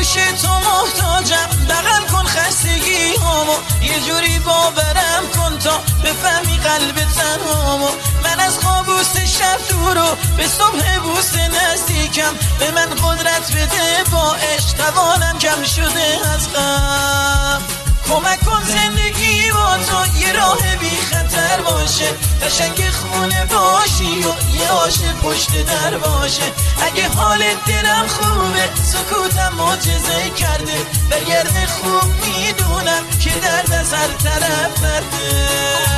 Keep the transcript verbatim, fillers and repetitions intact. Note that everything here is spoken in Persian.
گوش تو محتاجم، بغل کن خستگی هامو، یه جوری باورم کن تا بفهمی قلب تنهامو. من از خوابوس شب دورو به صبح بوس نزدیکم، به من قدرت بده با عشق توانم کم شده از غم. کمک کن زندگی با تو یه راه بی خطر باشه، قشنگ خونه باشی و یه عاشق پشت در باشه. اگه حال دلم خوبه سکوتم معجزه کرده، برگرد خوب میدونم که درد از هر طرف برده.